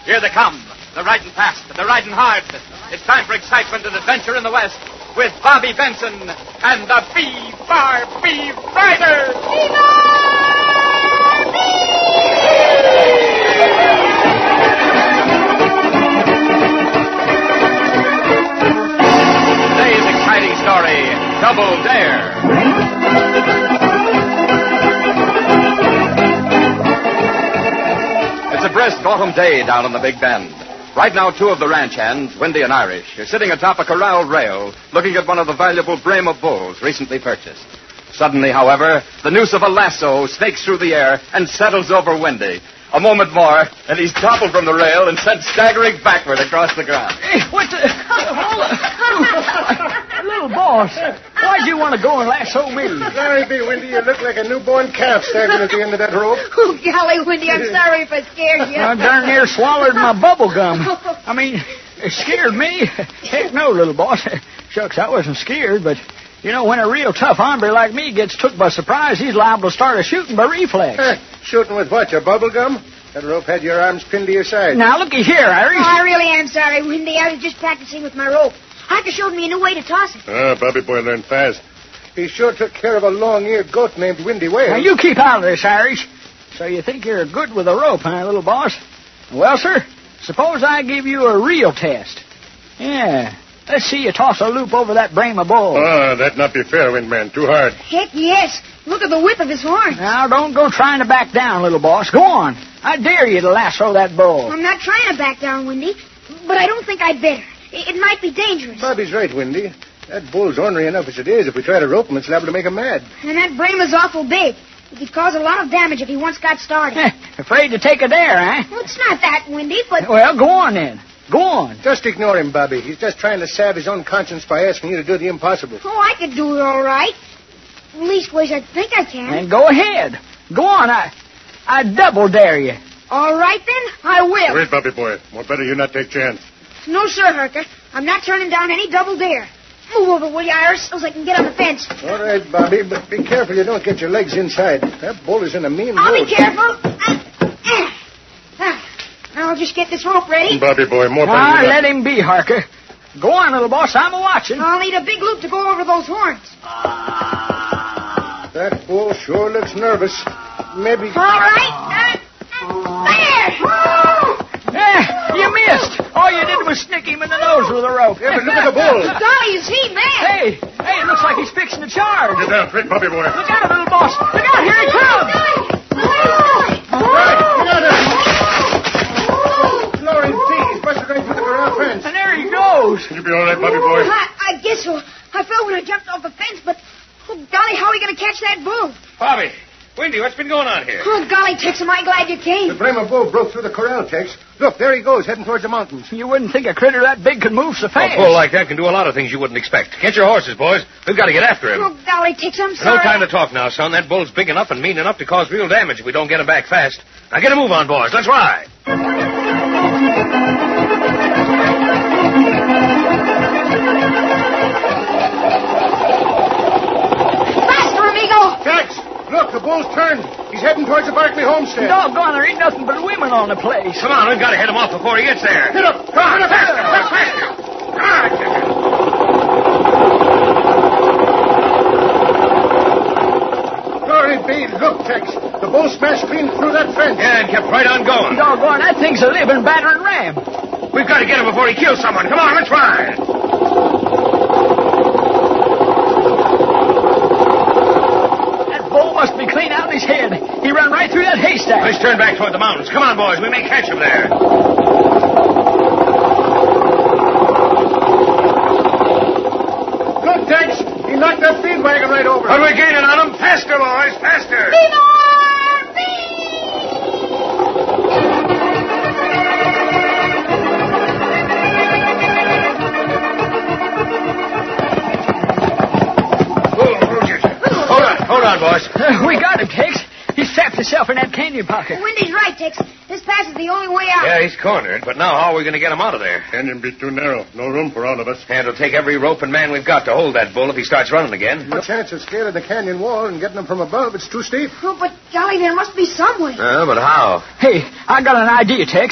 Here they come. They're riding fast. They're riding hard. It's time for excitement and adventure in the West with Bobby Benson and the B-Bar Beef Riders. Today's exciting story, Double Dare. It's a brisk autumn day down in the Big Bend. Right now, two of the ranch hands, Windy and Irish, are sitting atop a corral rail looking at one of the valuable Brahma bulls recently purchased. Suddenly, however, the noose of a lasso snakes through the air and settles over Windy. A moment more, and he's toppled from the rail and sent staggering backward across the ground. Hey, what the... Hold on. Little boss, why'd you want to go and lasso me? Sorry, B. Windy, you look like a newborn calf staggering at the end of that rope. Oh, golly, Windy, I'm sorry if I scared you. I darn near swallowed my bubble gum. I mean, it scared me. Heck no, little boss. Shucks, I wasn't scared, but... You know, when a real tough hombre like me gets took by surprise, he's liable to start a shooting by reflex. Shooting with what, your bubble gum? That rope had your arms pinned to your side. Now, looky here, Irish. Oh, I really am sorry, Windy. I was just practicing with my rope. Harker showed me a new way to toss it. Bobby boy learned fast. He sure took care of a long-eared goat named Windy Whale. Now, you keep out of this, Irish. So you think you're good with a rope, huh, little boss? Well, sir, suppose I give you a real test. Yeah. Let's see you toss a loop over that Brahma bull. That'd not be fair, Windman. Too hard. Heck, yes. Look at the whip of his horns. Now, don't go trying to back down, little boss. Go on. I dare you to lasso that bull. I'm not trying to back down, Windy, but I don't think I'd better. It might be dangerous. Bobby's right, Windy. That bull's ornery enough as it is. If we try to rope him, it's liable to make him mad. And that Brahma's awful big. It could cause a lot of damage if he once got started. Afraid to take a dare, eh? Well, it's not that, Windy, but... Well, go on, then. Go on. Just ignore him, Bobby. He's just trying to salve his own conscience by asking you to do the impossible. Oh, I could do it all right. Leastways, I think I can. Then go ahead. Go on. I double dare you. All right, then. I will. Wait, Bobby boy. More better you not take chance. No, sir, Harker. I'm not turning down any double dare. Move over, will you, Iris, so I can get on the fence. All right, Bobby, but be careful you don't get your legs inside. That bull is in a mean mood. I'll be careful. I'll just get this rope ready. Bobby boy, more better. Let him be, Harker. Go on, little boss. I'm a-watching. I'll need a big loop to go over those horns. That bull sure looks nervous. Maybe... All right. There! You missed. All you did was snick him in the nose with a rope. Yeah, but look at the bull. Golly, is he mad? Hey, it looks like he's fixing to charge. Get down, quick, Bobby boy. Look out, little boss. Look out, here he comes. Lord, he's busted right through the corral fence. And there he goes. You'll be all right, Bobby boy. I guess so. I fell when I jumped off the fence, but... Oh, golly, how are we going to catch that bull? Bobby, Windy, what's been going on here? Oh, golly, Tex, am I glad you came. The Brahma bull broke through the corral, Tex. Look, there he goes, heading towards the mountains. You wouldn't think a critter that big could move so fast. A bull like that can do a lot of things you wouldn't expect. Get your horses, boys. We've got to get after him. Oh, golly, Tex, I'm No sorry. time to talk now, son. That bull's big enough and mean enough to cause real damage if we don't get him back fast. Now get a move on, boys. Let's ride. Faster, amigo! Tex, look, the bull's turned. He's heading towards the Barkley homestead. Doggone, there ain't nothing but women on the place. Come on, we've got to head him off before he gets there. Get up. Come on, faster, faster. Glory be, look, Tex. The bull smashed clean through that fence. Yeah, and kept right on going. Doggone, that thing's a living battering ram. We've got to get him before he kills someone. Come on, let's ride. That bull must be clean out of his head. He ran right through that haystack. Let's turn back toward the mountains. Come on, boys. We may catch him there. Good, Tex. He knocked that feed wagon right over. But we're gaining on him. Faster, boys, faster. Hold on, boys. We got him, Tex. He's trapped himself in that canyon pocket. Windy's right, Tex. This pass is the only way out. Yeah, he's cornered, but now how are we going to get him out of there? Canyon be too narrow. No room for all of us. And it'll take every rope and man we've got to hold that bull if he starts running again. No chance of scaling the canyon wall and getting him from above. It's too steep. Oh, but golly, there must be some way. But how? Hey, I got an idea, Tex.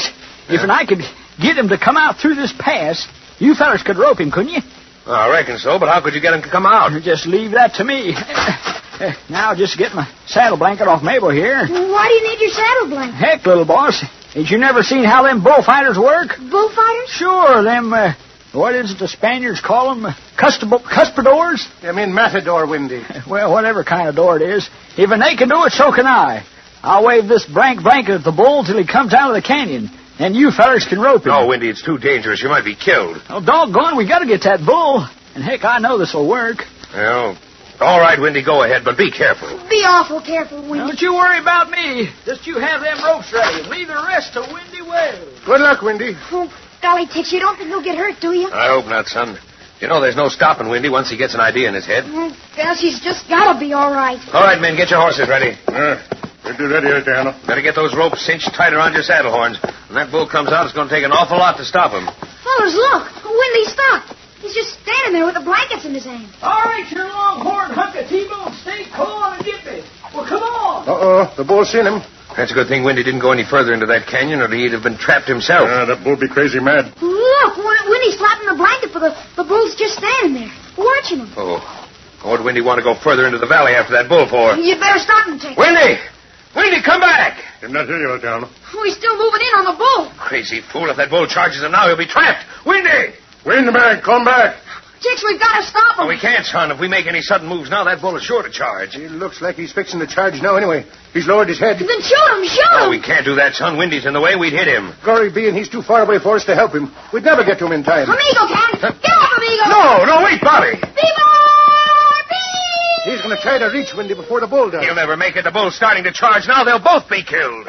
If I could get him to come out through this pass, you fellers could rope him, couldn't you? Well, I reckon so, but how could you get him to come out? Just leave that to me. Now I'll just get my saddle blanket off Mabel here. Why do you need your saddle blanket? Heck, little boss, ain't you never seen how them bullfighters work? Bullfighters? Sure, them, what is it the Spaniards call them? Cuspidors? You mean matador, Windy. Well, whatever kind of door it is. Even they can do it, so can I. I'll wave this blanket at the bull till he comes out of the canyon, and you fellers can rope him. No, Windy, it's too dangerous. You might be killed. Oh, doggone, we gotta get that bull. And heck, I know this'll work. Well, all right, Windy, go ahead, but be careful. Be awful careful, Windy. Don't you worry about me. Just you have them ropes ready. Leave the rest to Windy Wales. Good luck, Windy. Oh, golly, Tex, you don't think he'll get hurt, do you? I hope not, son. You know there's no stopping Windy once he gets an idea in his head. Guess he's just gotta be all right. All right, men, get your horses ready. We'll be ready, Adriano. Better get those ropes cinched tight around your saddle horns. When that bull comes out, it's going to take an awful lot to stop him. Fellas, look. Windy stopped. He's just standing there with the blankets in his hand. All right, you longhorn hunk of T-bone. Stay calm and get me. Well, come on. Uh-oh, the bull's seen him. That's a good thing Windy didn't go any further into that canyon, or he'd have been trapped himself. That bull be crazy mad. Look, Windy's flapping the blanket for the bull's just standing there, watching him. Oh, what would Windy want to go further into the valley after that bull for? You'd better stop him, Tex. Windy! Windy, come back! I'm not here, Adriano. He's still moving in on the bull. Crazy fool, if that bull charges him now, he'll be trapped. Windy! Windman, come back. Tex, we've got to stop him. Oh, we can't, son. If we make any sudden moves now, that bull is sure to charge. It looks like he's fixing to charge now anyway. He's lowered his head. Then shoot him, shoot No, him. we can't do that, son. Windy's in the way. We'd hit him. Glory be, and he's too far away for us to help him. We'd never get to him in time. Amigo can. Get off, Amigo. No, wait, Bobby. Viva! He's going to try to reach Windy before the bull does. He'll never make it. The bull's starting to charge now. They'll both be killed.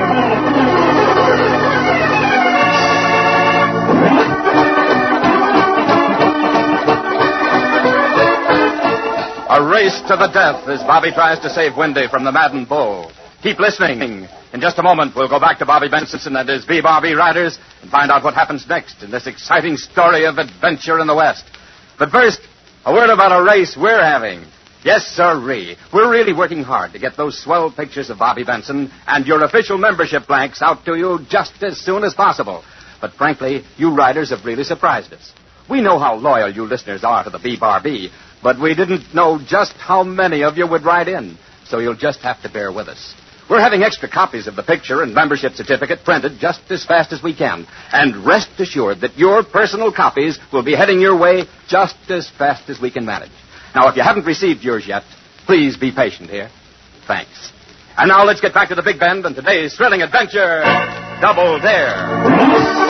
A race to the death as Bobby tries to save Windy from the maddened bull. Keep listening. In just a moment, we'll go back to Bobby Benson and his B-Bar-B Riders and find out what happens next in this exciting story of adventure in the West. But first, a word about a race we're having. Yes, sirree. We're really working hard to get those swell pictures of Bobby Benson and your official membership blanks out to you just as soon as possible. But frankly, you riders have really surprised us. We know how loyal you listeners are to the B-Bar-B, but we didn't know just how many of you would write in, so you'll just have to bear with us. We're having extra copies of the picture and membership certificate printed just as fast as we can. And rest assured that your personal copies will be heading your way just as fast as we can manage. Now, if you haven't received yours yet, please be patient here. Thanks. And now let's get back to the Big Bend and today's thrilling adventure, Double Dare.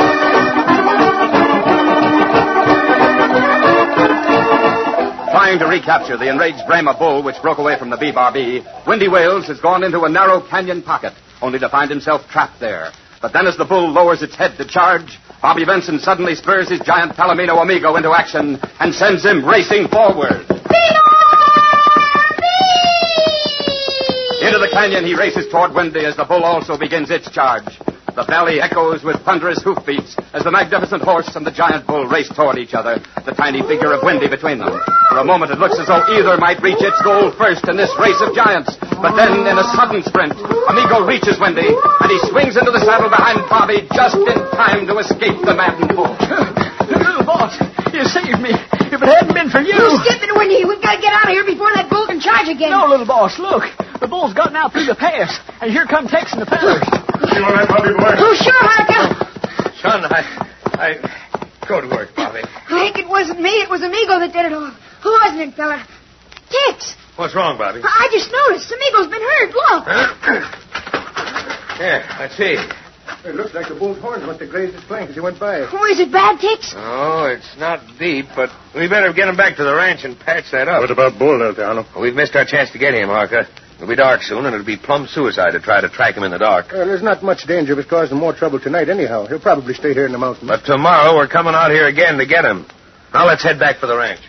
Trying to recapture the enraged Brahma bull which broke away from the B-Bar-B, Windy Wales has gone into a narrow canyon pocket, only to find himself trapped there. But then as the bull lowers its head to charge, Bobby Benson suddenly spurs his giant Palomino Amigo into action and sends him racing forward. Into the canyon he races toward Windy as the bull also begins its charge. The valley echoes with thunderous hoofbeats as the magnificent horse and the giant bull race toward each other, the tiny figure of Windy between them. For a moment it looks as though either might reach its goal first in this race of giants. But then, in a sudden sprint, Amigo reaches Windy, and he swings into the saddle behind Bobby just in time to escape the maddened bull. Little boss, you saved me. If it hadn't been for you... Who's skipping, Windy? We've got to get out of here before that bull can charge again. No, little boss, look. The bull's gotten out through the pass, and here come Tex and the fellas. You all right, Bobby boy? Oh, sure, Harka. Son, I go to work, Bobby. I think it wasn't me. It was Amigo that did it all. Who wasn't it, fella? Tex. What's wrong, Bobby? I just noticed. Amigo's been hurt. Look. Yeah, I see. It looks like the bull's horns must have grazed his flank as he went by. Oh, is it bad, Tex? Oh, it's not deep, but we better get him back to the ranch and patch that up. What about Bull, Adriano? We've missed our chance to get him, Harka. It'll be dark soon, and it'll be plumb suicide to try to track him in the dark. Well, there's not much danger of us causing more trouble tonight anyhow. He'll probably stay here in the mountains. But tomorrow we're coming out here again to get him. Now let's head back for the ranch.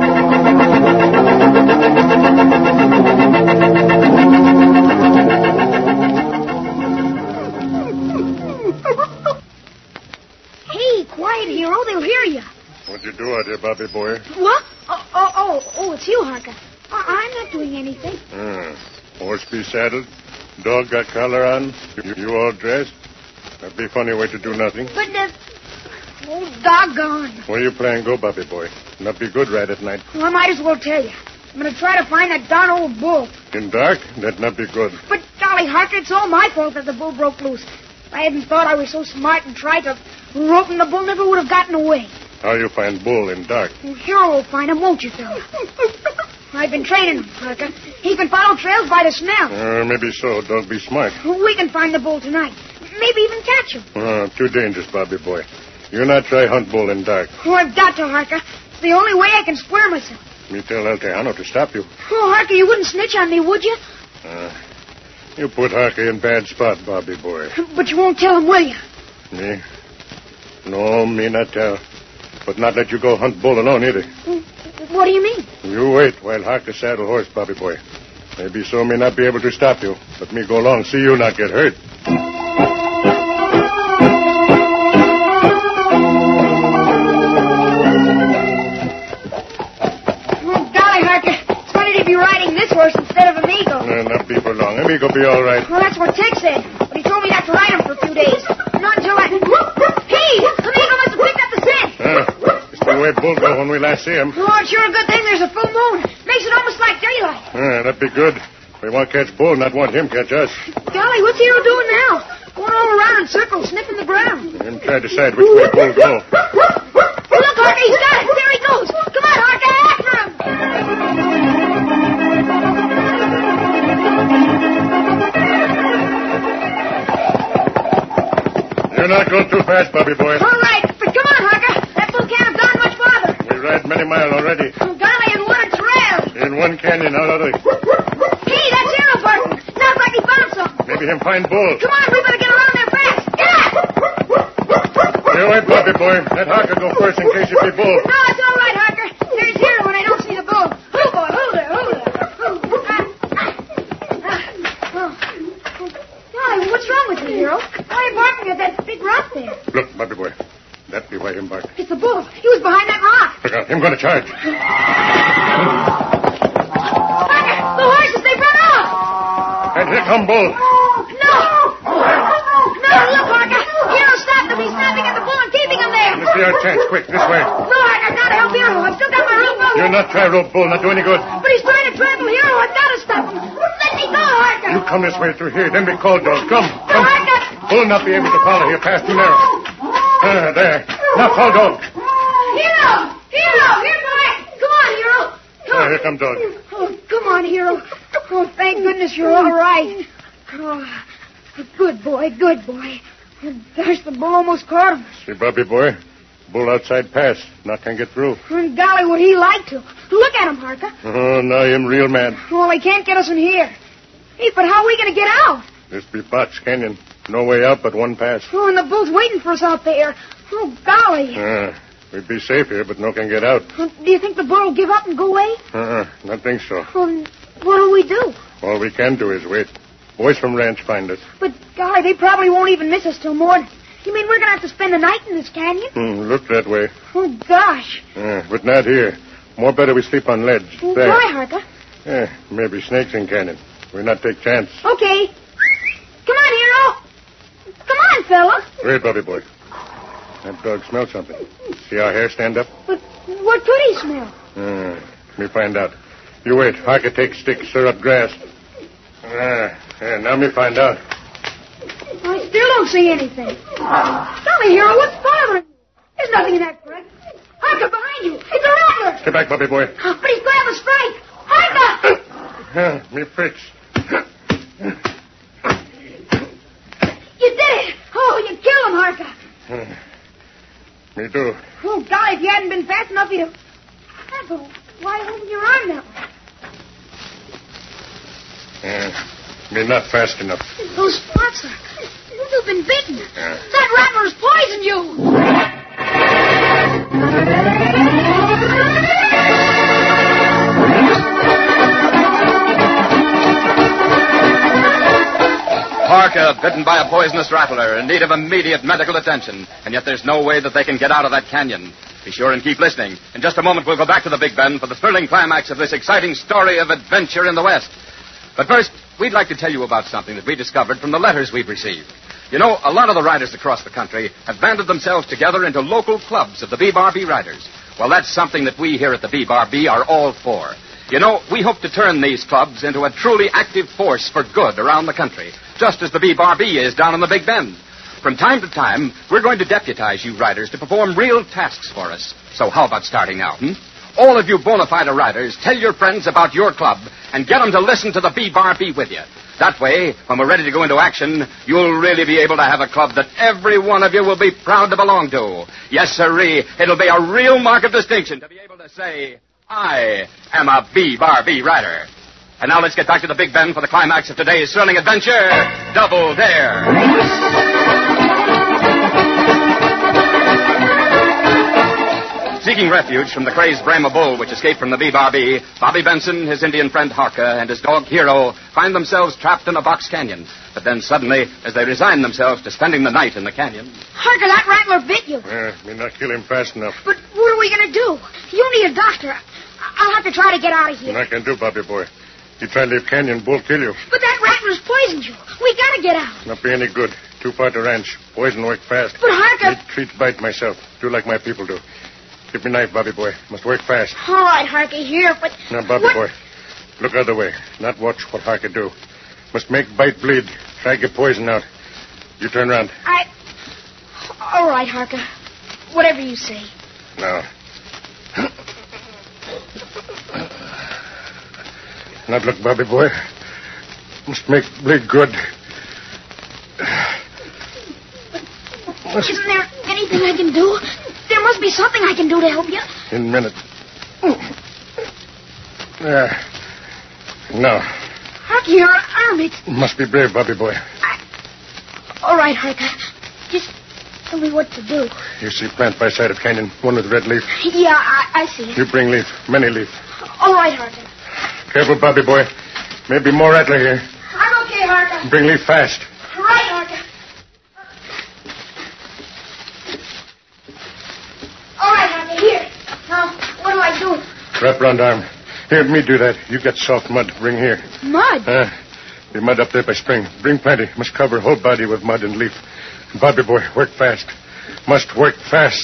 Hey, quiet, hero. They'll hear you. What'd you do out here, Bobby boy? What? Oh, it's you, Harka. I'm not doing anything. Horse be saddled? Dog got collar on? You all dressed? That'd be a funny way to do nothing. But, oh, doggone. Where you plan go, Bobby boy? Not be good right at night. Well, I might as well tell you. I'm going to try to find that darn old bull. In dark? That'd not be good. But, golly, Harker, it's all my fault that the bull broke loose. If I hadn't thought I was so smart and tried to rope him, the bull never would have gotten away. How you find bull in dark? Well, Hero will find him, won't you, fella? I've been training him, Harker. He can follow trails by the smell. Maybe so. Don't be smart. We can find the bull tonight. Maybe even catch him. Too dangerous, Bobby boy. You not try hunt bull in dark. Oh, I've got to, Harker. It's the only way I can square myself. Me tell El Tejano to stop you. Oh, Harker, you wouldn't snitch on me, would you? You put Harker in bad spot, Bobby boy. But you won't tell him, will you? Me? No, me not tell. But not let you go hunt bull alone either. What do you mean? You wait while Harker saddle horse, Bobby boy. Maybe so me not be able to stop you. But me go along, see you not get hurt. Be riding this horse instead of Amigo. Not be for long. Amigo be all right. Well, that's what Tex said. But he told me not to ride him for a few days. Not until I... Hey! Amigo must have picked up the scent. It's the way Bull go when we last see him. Oh, it's sure a good thing there's a full moon. Makes it almost like daylight. That'd be good. We want to catch Bull, not want him catch us. Golly, what's Hero doing now? Going all around in circles, sniffing the ground. Him try to decide which way Bull go. Look, Harker, he's got it. There he goes. Come on, Harker, after him. You're not going too fast, Bobby boy. All right, but come on, Harker. That bull can't have gone much farther. We ride many miles already. Oh, golly, in one trail. In one canyon, out of the... Hey, that's Hero barking. Sounds like he found something. Maybe him find Bull. Come on, we better get around there fast. Get up! You wait, Bobby boy. Let Harker go first in case you see Bull. No, it's all right, Harker. There's Hero when I don't see the bull. Who, boy? Who there? Who there? Golly, what's wrong with you, Hero? Why are you barking at that big rock there? Look, Bobby boy. That be why him bark. It's the bull. He was behind that rock. Look out. Him going to charge. Harker, the horses, they've run off. And here come Bull. No! No, look, Harker. Hero stopped him. He's snapping at the bull and keeping him there. Let's see our chance. Quick, this way. No, Harker, I've got to help Hero. I've still got my rope on. You'll not try rope Bull. Not do any good. But he's trying to trample Hero. I've got to stop him. Let me go, Harker. You come this way through here. Then we call dog. Come. No, Harker. Bull not be able to follow here past too narrow. There. Now call dog. Hero! Hero! Here, boy! Come on, Hero! Here come dog. Oh, come on, Hero. Oh, thank goodness you're all right. Oh, good boy, good boy. Gosh, the bull almost caught him. See, Bobby boy. Bull outside pass. Not can get through. And golly, would he like to. Look at him, Harker. Oh, now him real mad. Well, he can't get us in here. Hey, but how are we going to get out? This be Box Canyon. No way out but one pass. Oh, and the bull's waiting for us out there. Oh, golly. We'd be safe here, but no can get out. Do you think the bull will give up and go away? Not think so. Well, what'll we do? All we can do is wait. Boys from ranch find us. But, golly, they probably won't even miss us till morning. You mean we're going to have to spend the night in this canyon? Look that way. Oh, gosh. But not here. More better we sleep on ledge. Well, There. why, Harker? Maybe snakes in canyon. We not take chance. Okay. Come on, Hero. Come on, fella. Wait, Bobby boy. That dog smelled something. See our hair stand up? But what could he smell? Let me find out. You wait. Harker take stick, stir up grass. Now me find out. I still don't see anything. Tell me, Hero, what's bothering you? There's nothing in that crag. Harker, behind you. It's a rattler. Stay back, Bobby boy. But he's going to have a strike. Harker! Me pricks. You did it. Oh, you killed him, Harker. Me do. Oh, golly, if you hadn't been fast enough, you'd have... But why open your arm that way? Me not fast enough. Those spots are... You've been bitten. That rattler's poisoned you. Harker, bitten by a poisonous rattler, in need of immediate medical attention. And yet there's no way that they can get out of that canyon. Be sure and keep listening. In just a moment, we'll go back to the Big Bend for the thrilling climax of this exciting story of adventure in the West. But first, we'd like to tell you about something that we discovered from the letters we've received. You know, a lot of the riders across the country have banded themselves together into local clubs of the B-Bar-B Riders. Well, that's something that we here at the B-Bar-B are all for. You know, we hope to turn these clubs into a truly active force for good around the country, just as the B-Bar-B is down in the Big Bend. From time to time, we're going to deputize you riders to perform real tasks for us. So how about starting now, All of you bona fide riders, tell your friends about your club and get them to listen to the B-Bar-B with you. That way, when we're ready to go into action, you'll really be able to have a club that every one of you will be proud to belong to. Yes, sirree, it'll be a real mark of distinction to be able to say, I am a B-Bar-B rider. And now let's get back to the Big Bend for the climax of today's thrilling adventure, Double Dare. Seeking refuge from the crazed Brahma bull which escaped from the B-Bar-B, Bobby Benson, his Indian friend Harka, and his dog Hero find themselves trapped in a box canyon. But then suddenly, as they resign themselves to spending the night in the canyon... Harka, that rattler bit you. May not kill him fast enough. But what are we going to do? You need a doctor. I'll have to try to get out of here. I can do, Bobby boy. You try to leave canyon, bull kill you. But that rattler's poisoned you. We got to get out. Not be any good. Too far to ranch. Poison work fast. But Harka... Eat treat bite myself. Do like my people do. Give me knife, Bobby boy. Must work fast. All right, Harka, here, but... Now, Bobby boy, look other way. Not watch what Harka do. Must make bite bleed. Try get poison out. You turn around. All right, Harka. Whatever you say. Now. Not look, Bobby boy. Must make bleed good. Isn't there anything I can do? There must be something I can do to help you. In a minute. No. Harka, you're an hermit. Must be brave, Bobby boy. All right, Harka. Just tell me what to do. You see plant by side of canyon, one with red leaf? Yeah, I see it. You bring leaf, many leaf. All right, Harka. Careful, Bobby boy. Maybe more rattler here. I'm okay, Harka. Bring leaf fast. Right, Harka. All right, Harka, here. Now, what do I do? Wrap round arm. Here, me do that. You got soft mud. Bring here. Mud? The mud up there by spring. Bring plenty. Must cover whole body with mud and leaf. Bobby boy, work fast. Must work fast.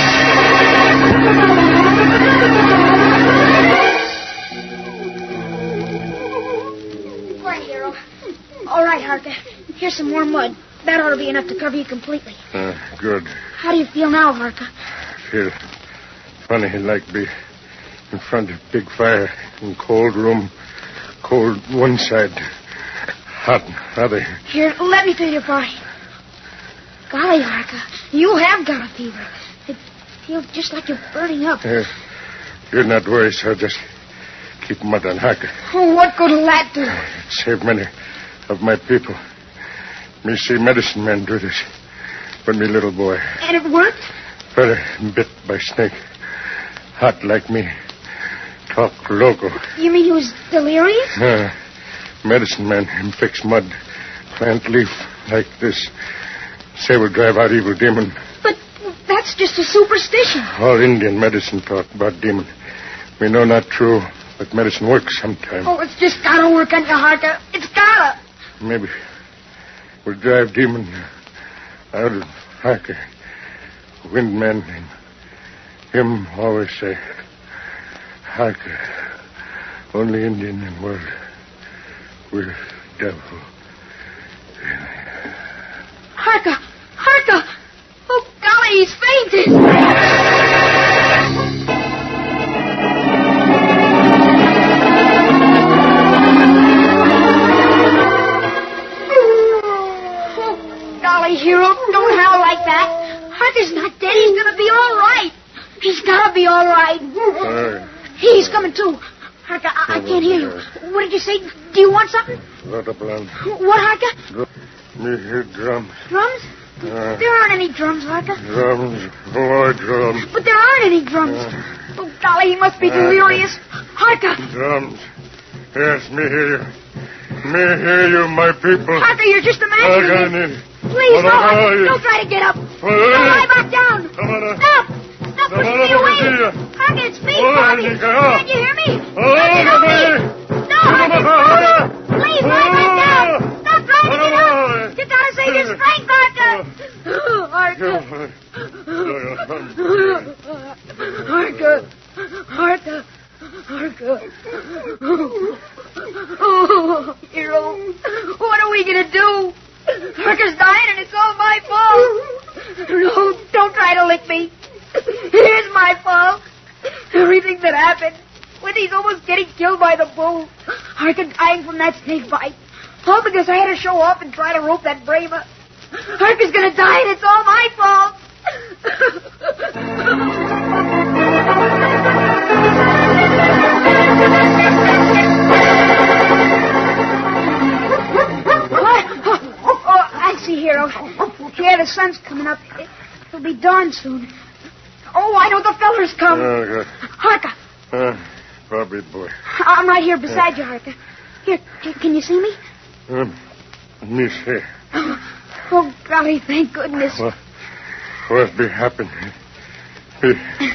Right, Hero. All right, Harka. Here's some more mud. That ought to be enough to cover you completely. Good. How do you feel now, Harka? Feel funny like be in front of big fire in cold room. Cold one side. Hot other. Here, let me feel your body. Golly, Harka, you have got a fever. It feels just like you're burning up. You're not worried, so just keep mud on Harka. Oh, what good will that do? It saved many of my people. Me see medicine men do this. But me little boy. And it worked? Brother bit by snake. Hot like me. Talk local. You mean he was delirious? Medicine man, him fix mud. Plant leaf like this. Say will drive out evil demon. But that's just a superstition. All Indian medicine talk about demon. We know not true, but medicine works sometime. Oh, it's just gotta work on you, Harka. It's gotta. Maybe we'll drive demon out of Harka. Windman and him always say, Harka, only Indian in world with devil. Harka! Harka! Oh, golly, he's fainted! Hero, don't howl like that. Harka's not dead. He's gonna be all right. He's gotta be all right. He's coming too. Harka, I can't hear you. What did you say? Do you want something? What, Harka? Me hear drums. Drums? There aren't any drums, Harka. Drums. More drums. But there aren't any drums. Oh, golly, he must be delirious. Harka! Drums. Yes, me hear you. Me hear you, my people. Harka, you're just imagining it. Please, no, don't try to get up. No, lie back down. Stop. Stop pushing me away. Harka, it's me, Bobby. Can't you hear me? Don't get away. No, Harka, stop. Please, lie back down. Stop trying to get up. You gotta save your strength, Harka. Harka. Oh, hero. What are we going to do? Harka's dying and it's all my fault. No, don't try to lick me. It is my fault. Everything that happened. Wendy's almost getting killed by the bull. Harka dying from that snake bite. All because I had to show up and try to rope that braver. Harka's going to die and it's all my fault. Hero. Yeah, the sun's coming up. It'll be dawn soon. Oh, I know the feller's come. Harka. Bobby boy. I'm right here beside you, Harka. Here, can you see me? Me see. Oh, golly, thank goodness. What be happening? The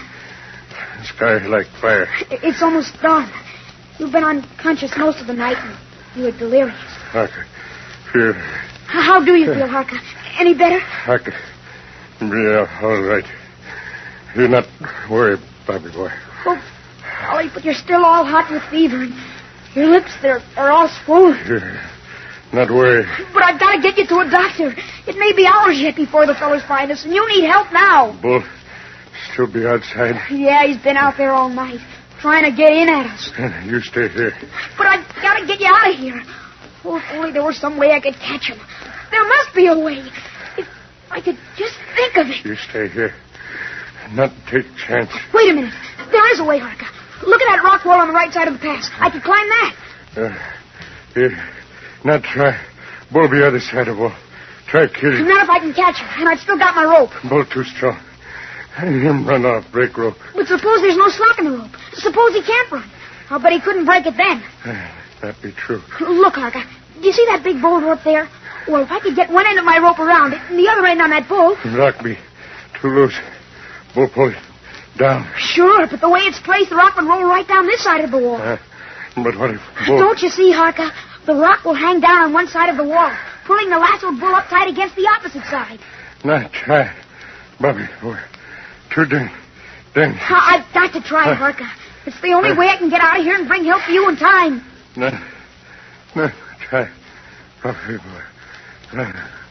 sky like fire. It's almost dawn. You've been unconscious most of the night, and you were delirious. Harka, feel... How do you feel, Harka? Any better? Harka, yeah, all right. You're not worried, Bobby boy. Oh, golly, but you're still all hot with fever, and your lips, they're all swollen. You're not worried. But I've got to get you to a doctor. It may be hours yet before the fellas find us, and you need help now. Bull still be outside? Yeah, he's been out there all night, trying to get in at us. You stay here. But I've got to get you out of here. Oh, if only there was some way I could catch him. There must be a way. If I could just think of it. You stay here. Not take chance. Wait a minute. There is a way, Harka. Look at that rock wall on the right side of the pass. I could climb that. Here. Not try. Bull be other side of the wall. Try kill him. Not if I can catch him, and I've still got my rope. Bull too strong. Him run off, break rope. But suppose there's no slack in the rope. Suppose he can't run. I'll bet he couldn't break it then. That be true. Look, Harka. Do you see that big boulder up there? Well, if I could get one end of my rope around it and the other end on that bull... Rock be too loose. Bull pull it down. Sure, but the way it's placed, the rock would roll right down this side of the wall. But what if Bull... Don't you see, Harka? The rock will hang down on one side of the wall, pulling the lassoed bull up tight against the opposite side. Not try. Bobby, boy. Too dangerous. I've got to try, Harka. It's the only way I can get out of here and bring help to you in time. No, try. Bobby, boy.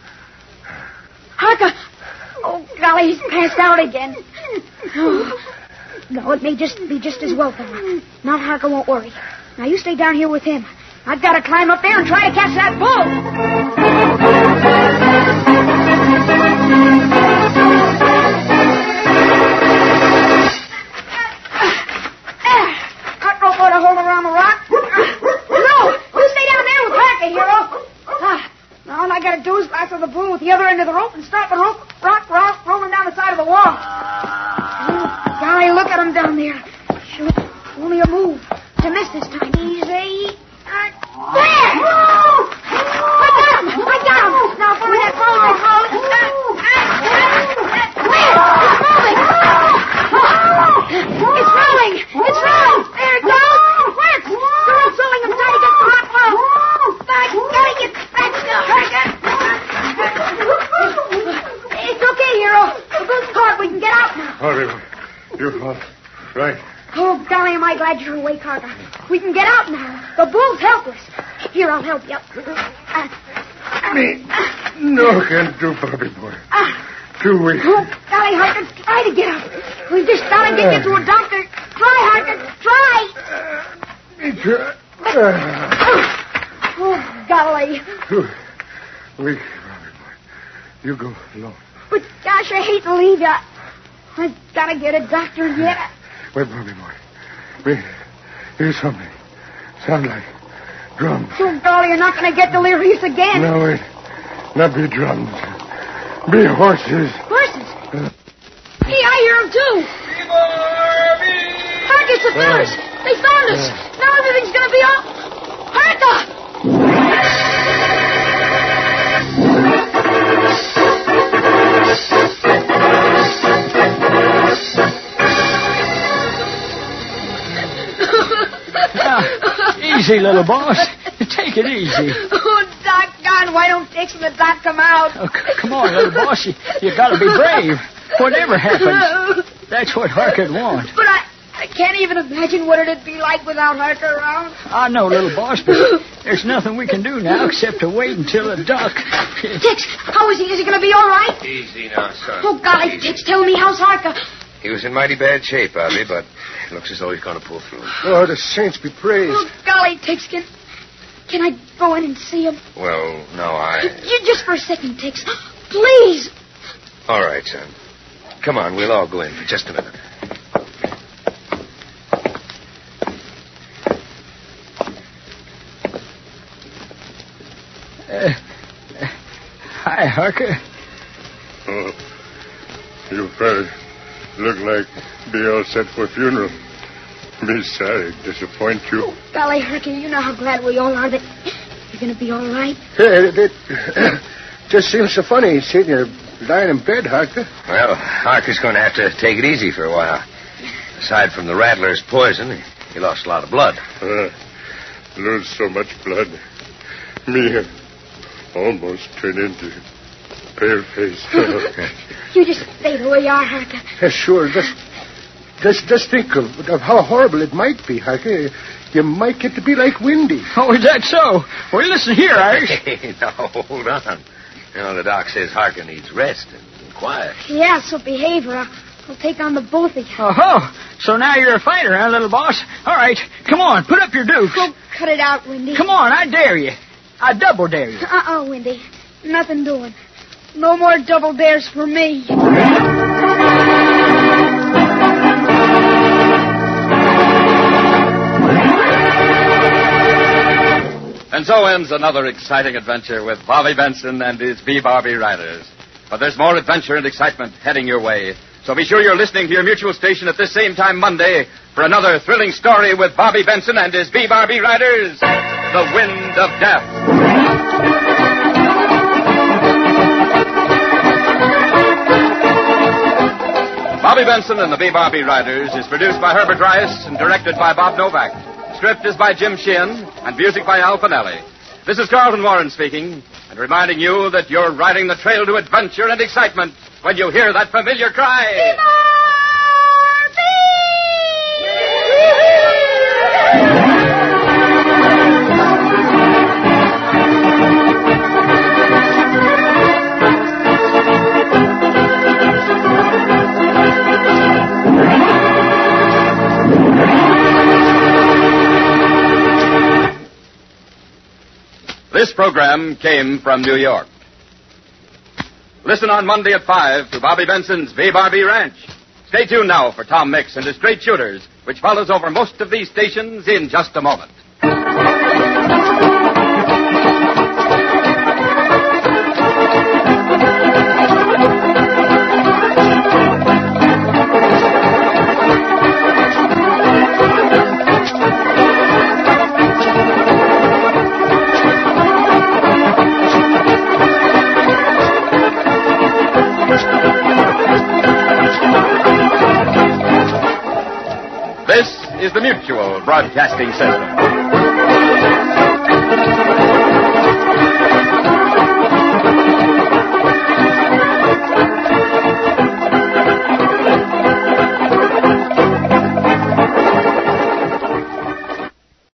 Harka! Oh, golly, he's passed out again. Oh. No, it may just be just as well, fella. Not Harka won't worry. Now, you stay down here with him. I've got to climb up there and try to catch that bull. Cut rope ought to hold around the rock. No! You stay down there with Harka, hero. Now all I got to do is lasso the bull with the other end of the rope and start the rock rolling down the side of the wall. Oh, golly, look at him down there. Sure, only a move. To miss this time. Easy. There! I got him! Now follow that ball. It's rolling! There it goes! It works! The rope's holding him tight against the rock wall. I gotta get back to Harka. It's okay, hero. The bull's caught. We can get out now. Hurry. You're all right. Oh, golly, am I glad you're awake, Harka. We can get out now. The bull's helpless. Here, I'll help you. Me? No can do, Bobby boy. Too weak. Oh, golly, Harka, try to get up. We've just got to get you to a doctor. Try, Harka, try. Me try. Oh, golly. Too weak, Bobby boy. You go alone. But, gosh, I hate to leave you. I've got to get a doctor yet. Wait, Bobby boy. Me hear something. Sound like drums. Oh, golly, you're not going to get delirious again. No, wait. Not be drums. Be horses. Horses? Hey, I hear them, too. Harka, it's the fellas. They found us. Now everything's going to be all... Harka! Easy, little boss. Take it easy. Oh, Doc, on, why don't Tex and the Doc come out? Oh, come on, little boss. You got to be brave. Whatever happens, that's what Harker'd want. But I can't even imagine what it'd be like without Harker around. I know, little boss, but there's nothing we can do now except to wait until the Doc... Tex, how is he? Is he going to be all right? Easy now, son. Oh, golly, Easy. Tex, tell me, how's Harker? He was in mighty bad shape, Bobby, but it looks as though he's going to pull through. Oh, the saints be praised. Oh, golly, Tex, can I go in and see him? Well, no, Just for a second, Tex. Please. All right, son. Come on, we'll all go in for just a minute. Hi, Harker. Oh, you fellas look like be all set for a funeral. Me sorry to disappoint you. Oh, golly, Harker, you know how glad we all are that you're going to be all right. Hey, it just seems so funny seeing you lying in bed, Harker. Well, Harker's going to have to take it easy for a while. Aside from the rattler's poison, he lost a lot of blood. Lose so much blood. Me almost turned into pale face. You just stay the way you are, Harker. Sure, just think of how horrible it might be, Harker. You might get to be like Windy. Oh, is that so? Well, listen here, Irish. Hey, no, hold on. You know, the doc says Harker needs rest and quiet. Yeah, so behave or I'll take on the both of you. Oh, so now you're a fighter, huh, little boss? All right, come on, put up your dukes. Oh, cut it out, Windy. Come on, I dare you. I double dare you. Windy. Nothing doing. No more double dares for me. And so ends another exciting adventure with Bobby Benson and his B-Barbie Riders. But there's more adventure and excitement heading your way. So be sure you're listening to your mutual station at this same time Monday for another thrilling story with Bobby Benson and his B-Barbie Riders, The Wind of Death. Bobby Benson and the B-Barbie Riders is produced by Herbert Rice and directed by Bob Novak. Script is by Jim Sheehan and music by Al Finelli. This is Carlton Warren speaking and reminding you that you're riding the trail to adventure and excitement when you hear that familiar cry. This program came from New York. Listen on Monday at 5 to Bobby Benson's B-Barbie Ranch. Stay tuned now for Tom Mix and his Straight Shooters, which follows over most of these stations in just a moment. This is the Mutual Broadcasting System.